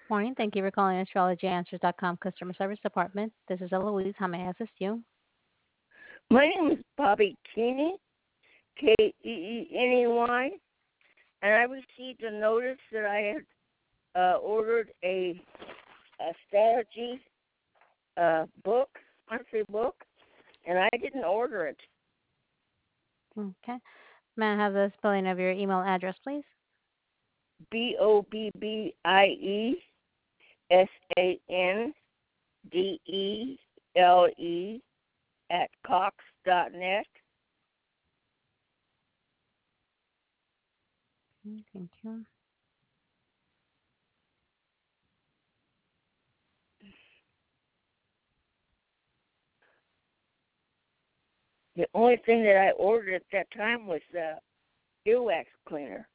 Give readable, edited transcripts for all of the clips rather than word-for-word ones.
Morning. Thank you for calling astrologyanswers.com customer service department. This is Eloise. How may I assist you? My name is Bobby Keeney, Keeny, and I received a notice that I had ordered a astrology book, monthly book, and I didn't order it. Okay. May I have the spelling of your email address, please? BOBBIESANDELE at cox.net. Thank you. The only thing that I ordered at that time was the earwax cleaner.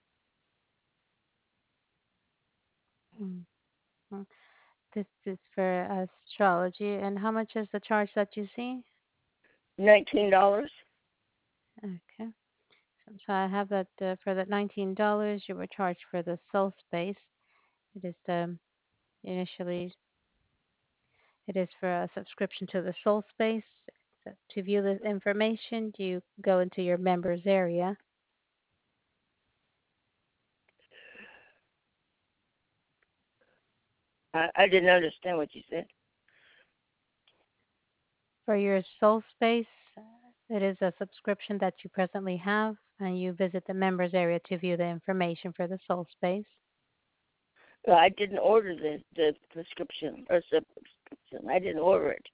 Mhm. This is for astrology. And how much is the charge that you see? $19. Okay. So I have that for that $19 you were charged for the soul space. It is initially it is for a subscription to the soul space. So to view this information, you go into your members area. I didn't understand what you said. For your soul space, it is a subscription that you presently have, and you visit the members area to view the information for the soul space. I didn't order the prescription or subscription. I didn't order it.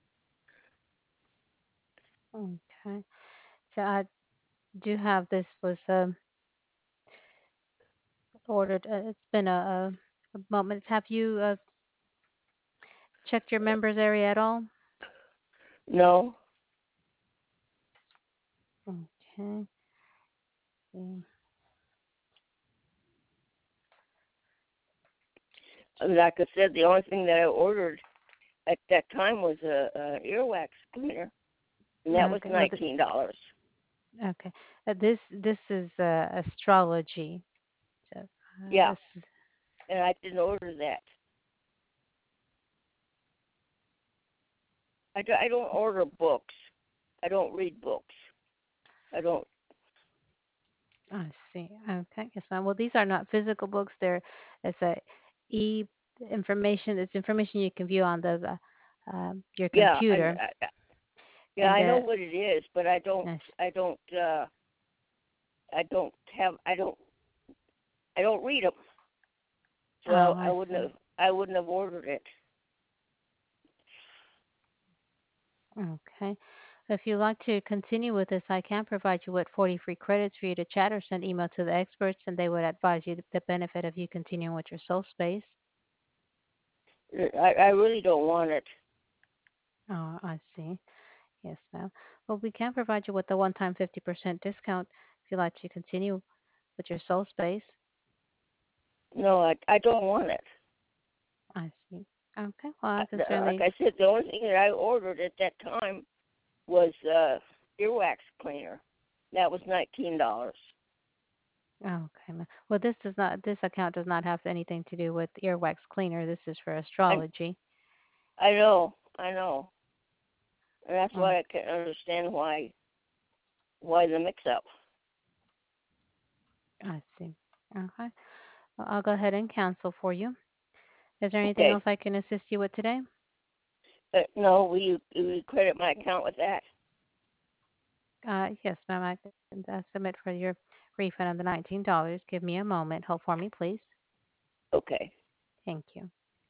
Okay. So I do have this was ordered. It's been a moment. Have you checked your members area at all? No. Okay. Mm. Like I said, the only thing that I ordered at that time was a earwax cleaner, and that was Okay. Well, $19. okay. This is astrology. So Yeah, this is and I didn't order that. I don't order books. I don't read books. I don't. I see. Okay. Yes, ma'am. Well, these are not physical books. It's a e information. It's information you can view on your Yeah, computer. yeah, And I know what it is, but I don't. yes. I don't. I don't have. I don't read them, Oh, so I I wouldn't see. have. I wouldn't have ordered it. Okay. If you'd like to continue with this, I can provide you with 40 free credits for you to chat or send email to the experts, and they would advise you the benefit of you continuing with your soul space. I really don't want it. Oh, I see. Yes, ma'am. Well, we can provide you with a one-time 50% discount if you'd like to continue with your soul space. No, I don't want it. I see. Okay. Well, I can Like certainly. I said, the only thing that I ordered at that time was earwax cleaner. That was $19. Okay. Well, this does not. This account does not have anything to do with earwax cleaner. This is for I astrology. I know, and that's Oh, why I can't understand why the mix-up. I see. Okay. Well, I'll go ahead and cancel for you. Is there anything Okay, else I can assist you with today? no, will you credit my account with that? Yes, ma'am. I can submit for your refund of the $19. Give me a moment. Hold for me, please. Okay. Thank you.